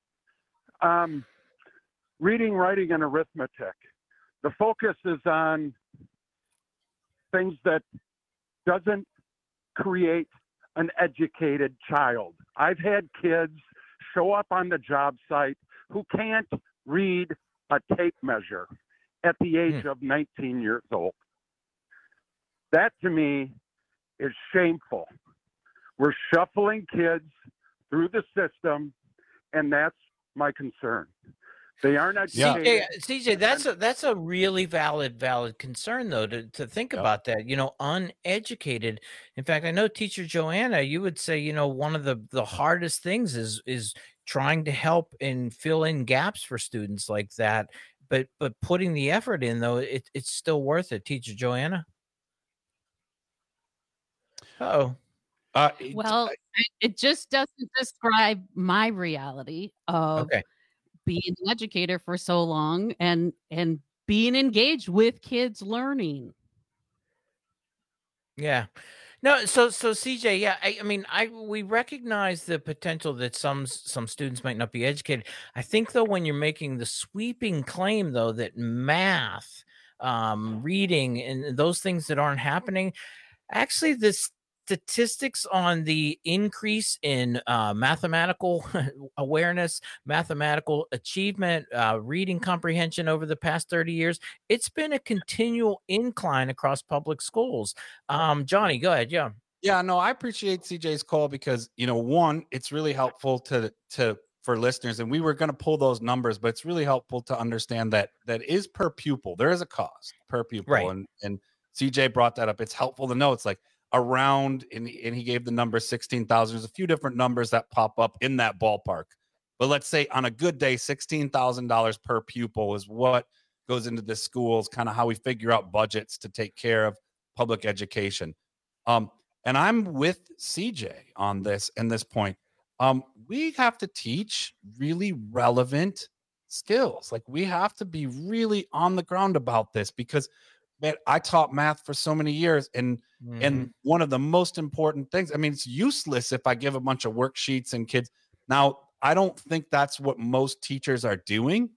Reading, writing, and arithmetic. The focus is on things that doesn't create an educated child. I've had kids show up on the job site who can't read a tape measure at the age of 19 years old. That to me is shameful. We're shuffling kids through the system, and that's my concern. They aren't educated. CJ, that's a really valid concern though to think about that. Uneducated. In fact, I know teacher Joanna, you would say, one of the hardest things is trying to help and fill in gaps for students like that. But putting the effort in though, it's still worth it. Teacher Joanna. Well, it just doesn't describe my reality of being an educator for so long and being engaged with kids learning. Yeah. No, so CJ, yeah, I mean, we recognize the potential that some students might not be educated. I think though, when you're making the sweeping claim though that math, reading, and those things that aren't happening, actually this statistics on the increase in mathematical awareness, mathematical achievement, reading comprehension over the past 30 years, it's been a continual incline across public schools. Johnny, go ahead. Yeah. Yeah, no, I appreciate CJ's call because, one, it's really helpful for listeners, and we were going to pull those numbers, but it's really helpful to understand that is per pupil. There is a cost per pupil. Right. And CJ brought that up. It's helpful to know it's like around, and he gave the number 16,000. There's a few different numbers that pop up in that ballpark. But let's say on a good day, $16,000 per pupil is what goes into the schools, kind of how we figure out budgets to take care of public education. And I'm with CJ on this and this point. We have to teach really relevant skills. Like we have to be really on the ground about this because, man, I taught math for so many years, and one of the most important things, I mean, it's useless if I give a bunch of worksheets and kids. Now, I don't think that's what most teachers are doing,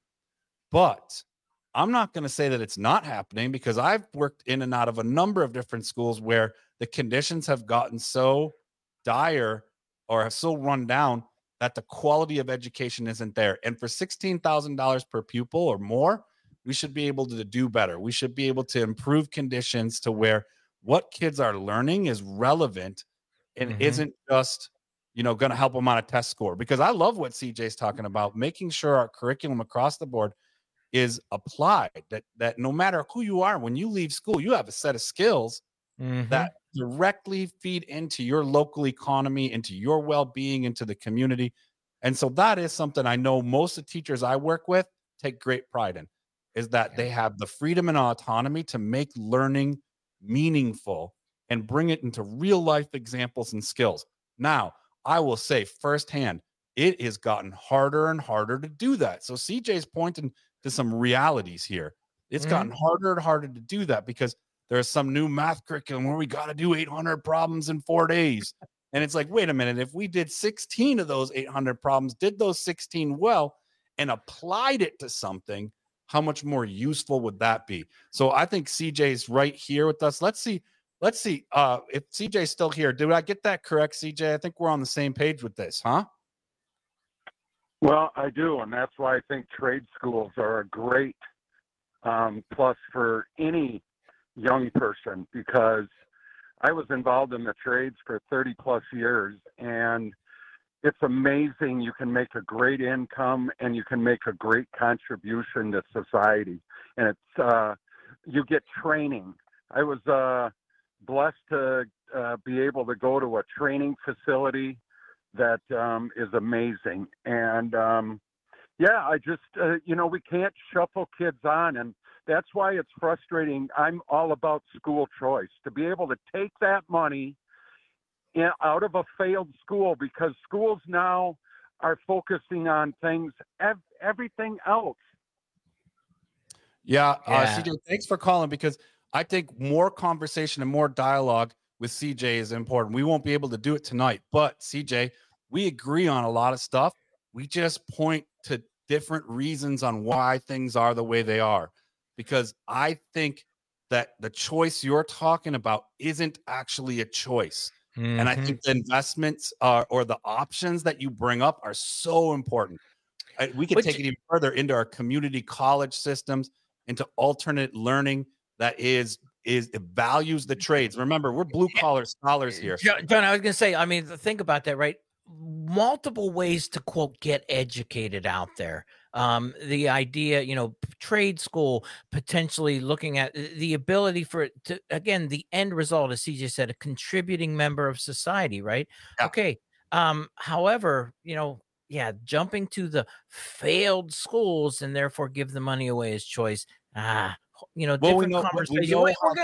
but I'm not going to say that it's not happening because I've worked in and out of a number of different schools where the conditions have gotten so dire or have so run down that the quality of education isn't there. And for $16,000 per pupil or more, we should be able to do better. We should be able to improve conditions to where what kids are learning is relevant and isn't just, going to help them on a test score. Because I love what CJ's talking about, making sure our curriculum across the board is applied, that no matter who you are, when you leave school, you have a set of skills that directly feed into your local economy, into your well-being, into the community. And so that is something I know most of the teachers I work with take great pride in, is that they have the freedom and autonomy to make learning meaningful and bring it into real life examples and skills. Now, I will say firsthand, it has gotten harder and harder to do that. So CJ's pointing to some realities here. It's gotten harder and harder to do that because there's some new math curriculum where we got to do 800 problems in 4 days. And it's like, wait a minute, if we did 16 of those 800 problems, did those 16 well, and applied it to something, how much more useful would that be? So I think CJ's right here with us. Let's see let's see. If CJ's still here, did I get that correct, CJ? I think we're on the same page with this, huh? Well, I do, and that's why I think trade schools are a great plus for any young person, because I was involved in the trades for 30 plus years, and it's amazing. You can make a great income and you can make a great contribution to society, and it's you get training. I was blessed to be able to go to a training facility that is amazing. And I just we can't shuffle kids on, and that's why it's frustrating. I'm all about school choice, to be able to take that money out of a failed school, because schools now are focusing on everything else. CJ, thanks for calling, because I think more conversation and more dialogue with CJ is important. We won't be able to do it tonight, but CJ, we agree on a lot of stuff. We just point to different reasons on why things are the way they are, because I think that the choice you're talking about isn't actually a choice. Mm-hmm. And I think the investments or the options that you bring up are so important. We could take it even further into our community college systems, into alternate learning that it values the trades. Remember, we're blue collar scholars here. John, I was going to say, I mean, think about that, right? Multiple ways to, quote, get educated out there. The idea, trade school, potentially looking at the ability for it to, again, the end result, as CJ said, a contributing member of society, right? Yeah. Okay. However, jumping to the failed schools and therefore give the money away as choice. Different conversation.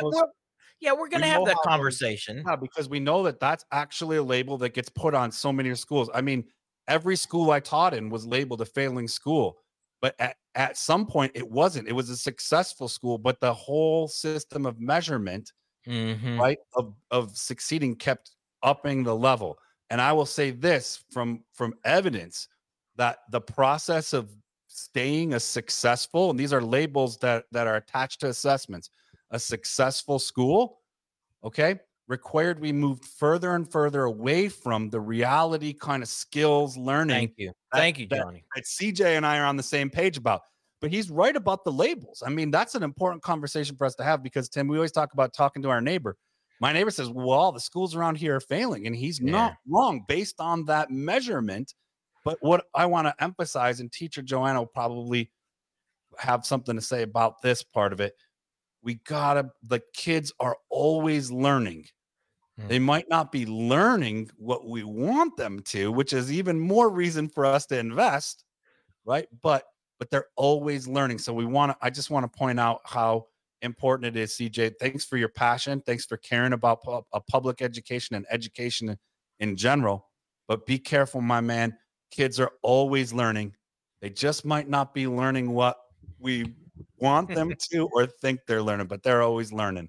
We're going to have that conversation. Yeah, because we know that that's actually a label that gets put on so many schools. I mean, every school I taught in was labeled a failing school, but at some point it wasn't. It was a successful school, but the whole system of measurement, right, of succeeding kept upping the level. And I will say this from evidence that the process of staying a successful, and these are labels that are attached to assessments, a successful school, required we moved further and further away from the reality kind of skills learning. Thank you, Johnny. That CJ and I are on the same page about. But he's right about the labels. I mean, that's an important conversation for us to have, because, Tim, we always talk about talking to our neighbor. My neighbor says, well, the schools around here are failing, and he's not wrong based on that measurement. But what I want to emphasize, and teacher Joanna will probably have something to say about this part of it, the kids are always learning. They might not be learning what we want them to, which is even more reason for us to invest, right? But they're always learning. So I just want to point out how important it is, CJ. Thanks for your passion. Thanks for caring about public education and education in general. But be careful, my man. Kids are always learning. They just might not be learning what we want them to or think they're learning, but they're always learning.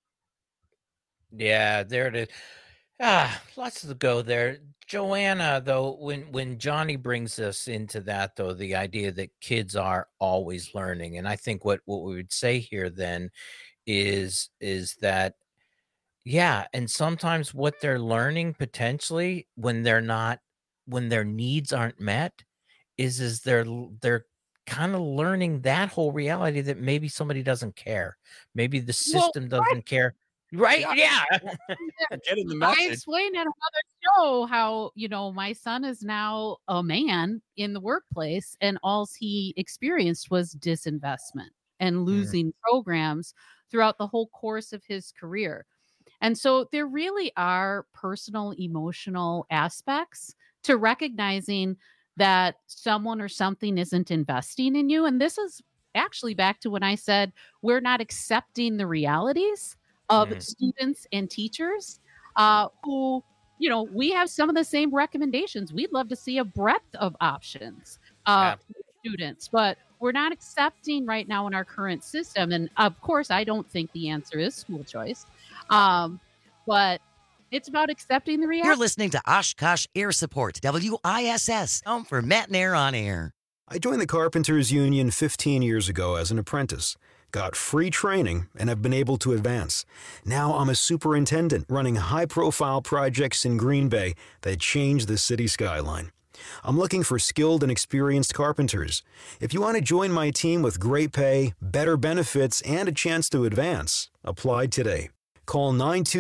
Yeah, there it is. Lots to go there. Joanna, though, when Johnny brings us into that, though, the idea that kids are always learning, and I think what we would say here then is that, and sometimes what they're learning potentially when their needs aren't met is they're kind of learning that whole reality that maybe somebody doesn't care. Maybe the system doesn't care. Right? Yeah. Getting the message. I explained in another show how, my son is now a man in the workplace, and all he experienced was disinvestment and losing programs throughout the whole course of his career. And so there really are personal, emotional aspects to recognizing that someone or something isn't investing in you. And this is actually back to when I said we're not accepting the realities of students and teachers who, we have some of the same recommendations. We'd love to see a breadth of options for students, but we're not accepting right now in our current system. And of course, I don't think the answer is school choice, but it's about accepting the reality. You're listening to Oshkosh Air Support, WISS, home for Matt and Air on Air. I joined the Carpenters Union 15 years ago as an apprentice. got free training, and have been able to advance. Now I'm a superintendent running high-profile projects in Green Bay that change the city skyline. I'm looking for skilled and experienced carpenters. If you want to join my team with great pay, better benefits, and a chance to advance, apply today. Call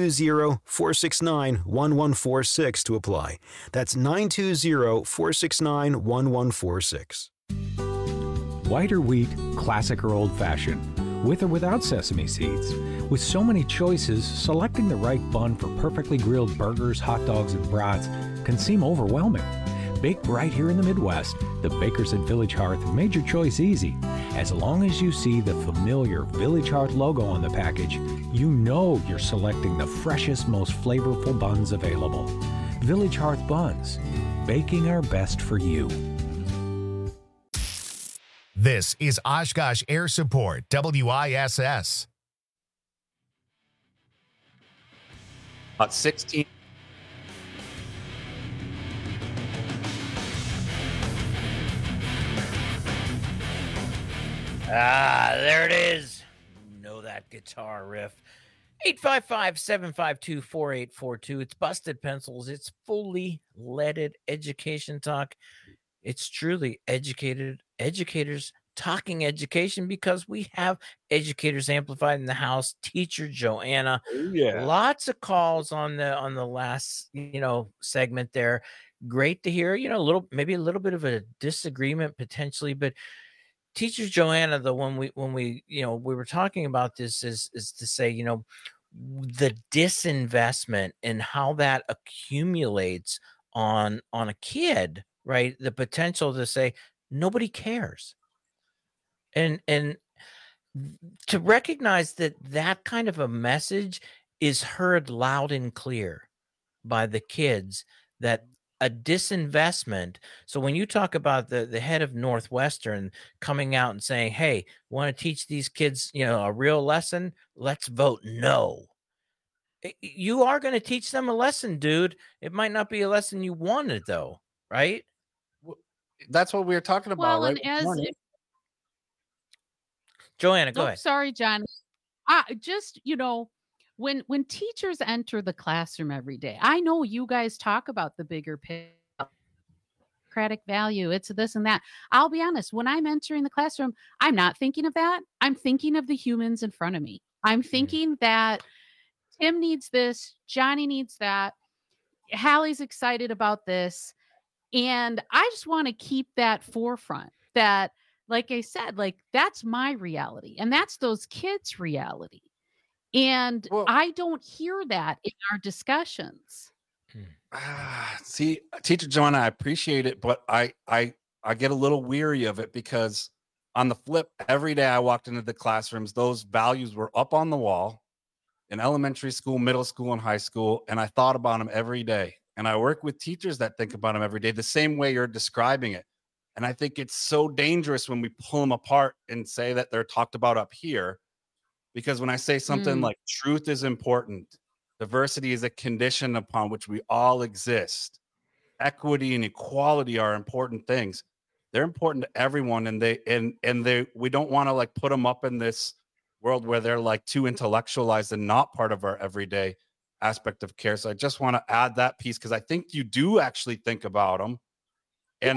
920-469-1146 to apply. That's 920-469-1146. White or wheat, classic or old-fashioned, with or without sesame seeds. With so many choices, selecting the right bun for perfectly grilled burgers, hot dogs, and brats can seem overwhelming. Baked right here in the Midwest, the bakers at Village Hearth have made your choice easy. As long as you see the familiar Village Hearth logo on the package, you know you're selecting the freshest, most flavorful buns available. Village Hearth Buns, baking our best for you. This is Oshkosh Air Support, WISS. About 16. There it is. Know that guitar riff. 855-752-4842. It's Busted Pencils. It's fully leaded education talk. It's truly educators talking education, because we have Educators Amplified in the house. Teacher Joanna. Yeah. Lots of calls on the last segment there. Great to hear. Maybe a little bit of a disagreement potentially, but Teacher Joanna, though, when we were talking about this is to say, the disinvestment and how that accumulates on a kid, right? The potential to say nobody cares, and to recognize that kind of a message is heard loud and clear by the kids, that a disinvestment. So when you talk about the head of Northwestern coming out and saying, hey, want to teach these kids, a real lesson? Let's vote no. You are going to teach them a lesson, dude. It might not be a lesson you wanted, though, right? That's what we were talking about, Well, right? and Joanna, go ahead. Sorry, John. When teachers enter the classroom every day, I know you guys talk about the bigger picture, democratic value, it's this and that. I'll be honest, when I'm entering the classroom, I'm not thinking of that. I'm thinking of the humans in front of me. I'm thinking that Tim needs this, Johnny needs that, Hallie's excited about this. And I just want to keep that forefront, that, like I said, that's my reality. And that's those kids' reality. And I don't hear that in our discussions. See, Teacher Joanna, I appreciate it, but I get a little weary of it, because on the flip, every day I walked into the classrooms, those values were up on the wall in elementary school, middle school, and high school, and I thought about them every day. And I work with teachers that think about them every day, the same way you're describing it. And I think it's so dangerous when we pull them apart and say that they're talked about up here. Because when I say something like truth is important, diversity is a condition upon which we all exist, equity and equality are important things. They're important to everyone, and we don't want to put them up in this world where they're too intellectualized and not part of our everyday aspect of care. So I just want to add that piece, because I think you do actually think about them. And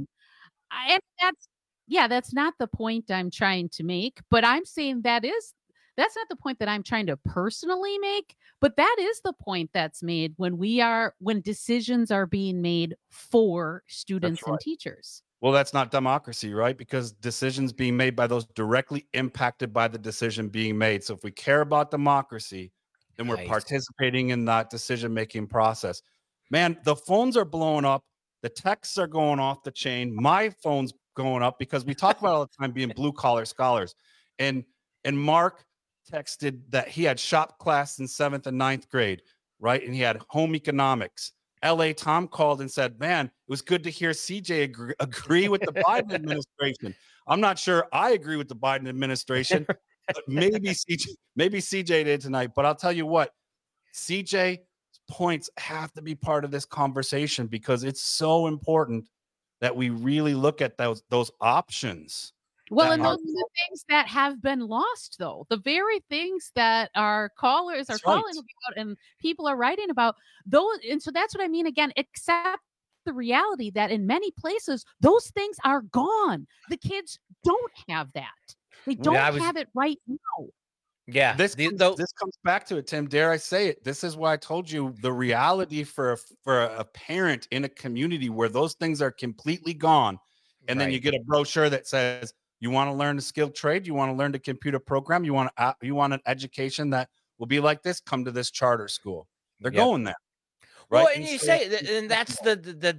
that's not the point I'm trying to make, but I'm saying that's not the point that I'm trying to personally make, but that is the point that's made when decisions are being made for students and teachers. Well, that's not democracy, right? Because decisions being made by those directly impacted by the decision being made. So if we care about democracy, then we're participating in that decision-making process. Man, the phones are blowing up. The texts are going off the chain. My phone's going up, because we talk about all the time being blue-collar scholars. And Mark texted that he had shop class in 7th and 9th grade, right? And he had home economics. LA Tom called and said, man, it was good to hear CJ agree with the Biden administration. I'm not sure I agree with the Biden administration, but maybe CJ did tonight. But I'll tell you what, CJ's points have to be part of this conversation, because it's so important that we really look at those options. Well, and those are the things that have been lost, though. The very things that our callers are calling about and people are writing about, those. And so that's what I mean again, except the reality that in many places, those things are gone. The kids don't have that. They don't have it right now. Yeah. This comes back to it, Tim. Dare I say it? This is why I told you the reality for a parent in a community where those things are completely gone. And then you get a brochure that says, you want to learn a skilled trade? You want to learn the computer program? You want an education that will be like this? Come to this charter school. They're going there. Right. Well, and you say, and that's the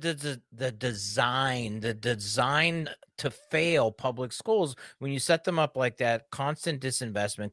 design to fail public schools. When you set them up like that, constant disinvestment,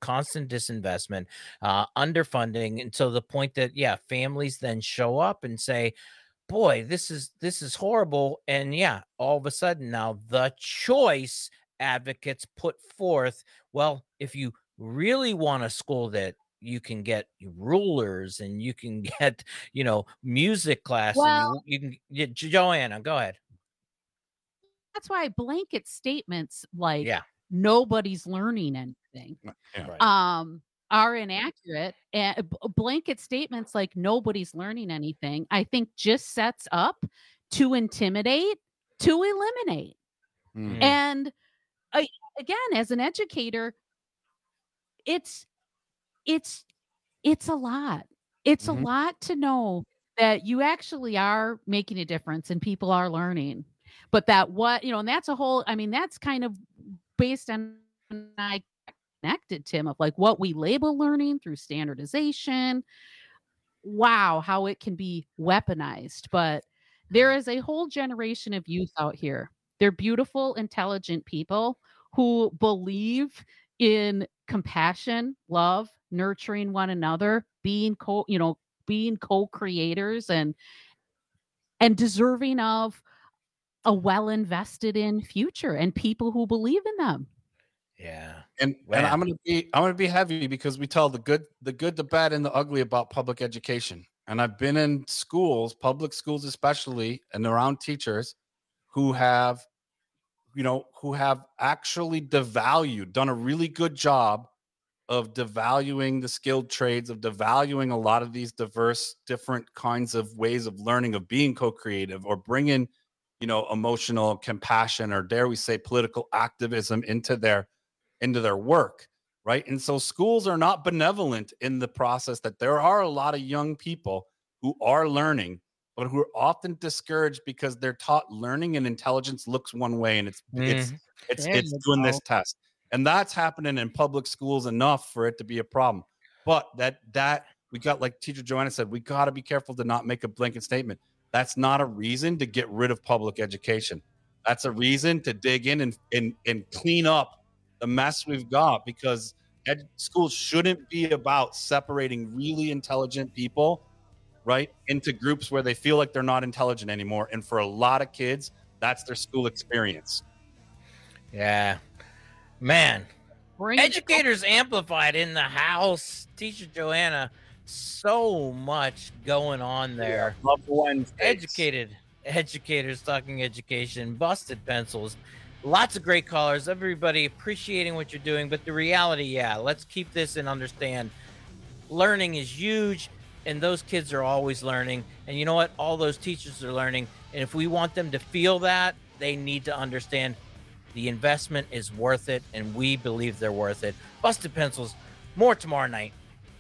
underfunding. And so the point that, families then show up and say, boy, this is horrible. And all of a sudden now the choice advocates put forth, well, if you really want a school that you can get rulers and you can get, music class, and you can get Joanna, go ahead. That's why blanket statements like nobody's learning anything are inaccurate. And blanket statements like nobody's learning anything, I think just sets up to intimidate, to eliminate. Mm-hmm. And again, as an educator, it's a lot. It's a lot to know that you actually are making a difference and people are learning. But that and that's a whole, that's kind of based on, I connected, Tim, of like what we label learning through standardization. Wow, how it can be weaponized. But there is a whole generation of youth out here. They're beautiful, intelligent people who believe in compassion, love, nurturing one another, being co-creators and deserving of a well-invested in future and people who believe in them. Yeah. And I'm gonna be heavy because we tell the good, the bad, and the ugly about public education. And I've been in schools, public schools especially, and around teachers who have actually done a really good job of devaluing the skilled trades, of devaluing a lot of these diverse, different kinds of ways of learning, of being co-creative, or bringing, emotional compassion, or dare we say political activism into their work, right? And so schools are not benevolent in the process, that there are a lot of young people who are learning, but who are often discouraged because they're taught learning and intelligence looks one way, and it's doing this test. And that's happening in public schools enough for it to be a problem. But that we got, like Teacher Joanna said, we got to be careful to not make a blanket statement. That's not a reason to get rid of public education. That's a reason to dig in and clean up the mess we've got, because schools shouldn't be about separating really intelligent people, right, into groups where they feel like they're not intelligent anymore. And for a lot of kids, that's their school experience. Yeah. Man, Educators Amplified in the house. Teacher Joanna, so much going on there. Yeah, love Wednesdays. Educators talking education, busted pencils, lots of great callers, everybody appreciating what you're doing. But the reality, let's keep this and understand learning is huge, and those kids are always learning. And you know what? All those teachers are learning. And if we want them to feel that, they need to understand the investment is worth it, and we believe they're worth it. Busted Pencils, more tomorrow night.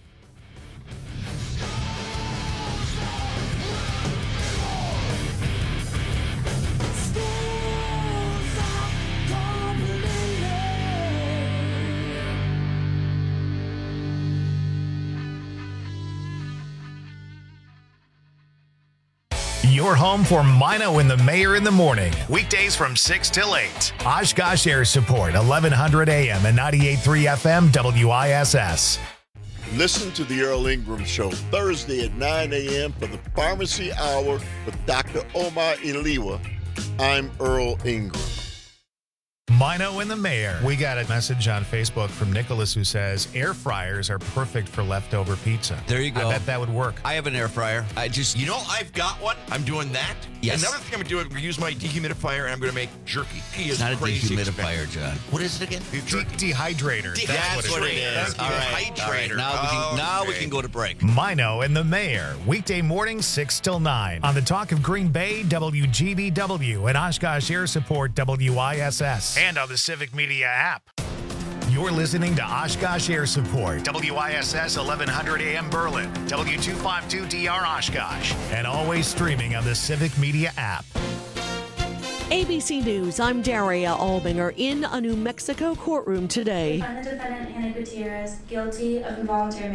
Your home for Mino and the Mayor in the morning. Weekdays from 6 till 8. Oshkosh Air Support, 1100 AM and 98.3 FM WISS. Listen to the Earl Ingram Show Thursday at 9 a.m. for the Pharmacy Hour with Dr. Omar Iliwa. I'm Earl Ingram. Mino and the Mayor. We got a message on Facebook from Nicholas who says air fryers are perfect for leftover pizza. There you go. I bet that would work. I have an air fryer. I've got one. I'm doing that. Yes. Another thing I'm going to do is use my dehumidifier, and I'm going to make jerky. It's not a dehumidifier, John. What is it again? Dehydrator. That's what it is. All right. Now we can go to break. Mino and the Mayor. Weekday morning, 6 till 9. On the Talk of Green Bay, WGBW, and Oshkosh Air Support, WISS. And on the Civic Media app. You're listening to Oshkosh Air Support, WISS 1100 AM Berlin, W252DR Oshkosh, and always streaming on the Civic Media app. ABC News, I'm Daria Albinger in a New Mexico courtroom today. We find the defendant, Hannah Gutierrez, guilty of involuntary